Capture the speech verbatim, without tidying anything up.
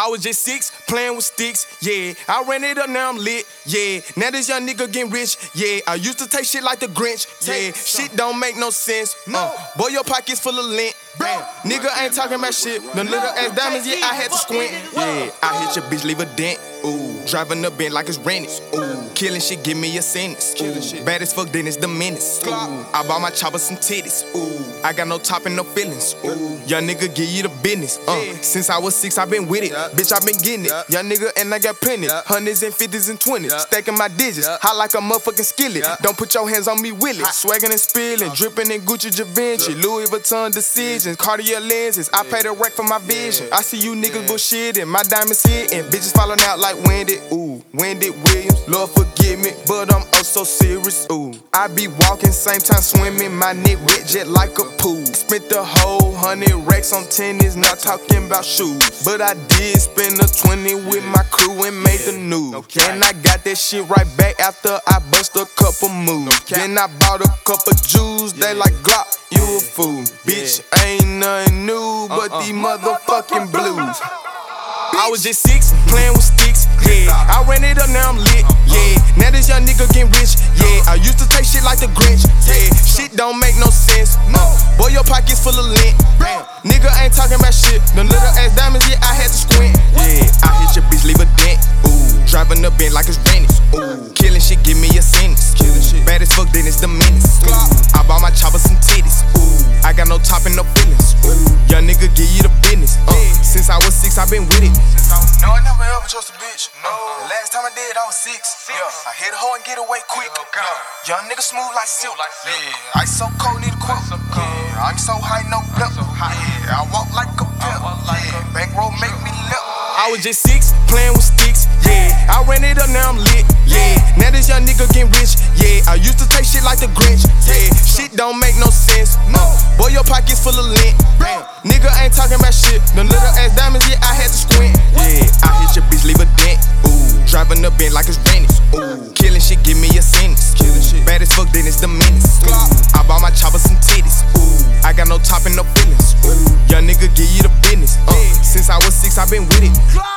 I was just six, playing with sticks, yeah. I ran it up, now I'm lit, yeah. Now this young nigga getting rich, yeah. I used to take shit like the Grinch, yeah. Shit don't make no sense, no. Uh, boy, your pockets full of lint, damn. Nigga ain't talking about shit. The little ass diamonds, yeah, I had to squint, yeah. I hit your bitch, leave a dent, ooh. Driving the Benz like it's rented, ooh. Killing shit, give me a sentence, ooh. Bad as fuck, then it's the menace, ooh. I bought my chopper some titties, ooh. I got no top and no feelings, ooh. Young nigga give you the business, uh. Since I was six, I been with it, bitch, I been getting it. Young nigga and I got plenty, hundreds and fifties and twenties, stacking my digits, hot like a motherfucking skillet. Don't put your hands on me, will it? Swaggin' and spillin', drippin' in Gucci Givenchy, Louis Vuitton decisions, Cartier lenses. I pay the rack for my vision. I see you niggas bullshitting, my diamonds hitting, bitches falling out like Wendy. Ooh, Wendy Williams, Lord forgive me, but I'm oh so serious. Ooh, I be walking, same time swimming, my neck wet jet like a pool. Spent the whole hundred racks on tennis, not talking about shoes, but I did spend a twenty with my crew and made the news. And I got that shit right back after I bust a couple moves. Then I bought a couple Jews, they like Glock, you a fool. Bitch, ain't nothing new but these motherfucking blues. I was just six, playing with sticks, yeah. I ran it up, now I'm lit, yeah. Now this young nigga getting rich, yeah. I used to take shit like the Grinch, yeah. Shit don't make no sense, no. Boy, your pockets full of lint, damn. Nigga ain't talking about shit. Them little ass diamonds, yeah, I had to squint, yeah. I hit your bitch, leave a dent, ooh. Driving the Benz like it's rented, ooh. Killing shit, give me a sentence, bad as fuck, then it's the menace, ooh. I bought my chopper some titties, ooh. I got no top and no feelings, ooh. Young nigga give you the business, uh. Since I was six, I been with it. No, I never ever trust a bitch. No. The last time I did, I was six. Yeah. I hit a hoe and get away quick. Yeah. Young nigga smooth like silk. Yeah. Ice so cold, need a quilt. Yeah. I'm so high, no pimp. Yeah. I walk like a pimp. Yeah. Bankroll make me lip. I was just six, playing with sticks, yeah. I ran it up, now I'm lit, yeah. Now this young nigga getting rich, yeah. I used to take shit like the Grinch, yeah. Shit don't make no sense, no. Boy, your pockets full of lint, damn. Nigga ain't talking about shit. Them little ass diamonds, yeah, I had to squint, yeah. I hit your bitch, leave a dent, ooh. Driving the Benz like it's rented, ooh. Killing shit, give me a sentence, bad as fuck, then it's the menace, ooh. I bought my chopper some titties, ooh. I got no top and no feelings, ooh. Young nigga give you the business, uh. Since I was six, I been with it.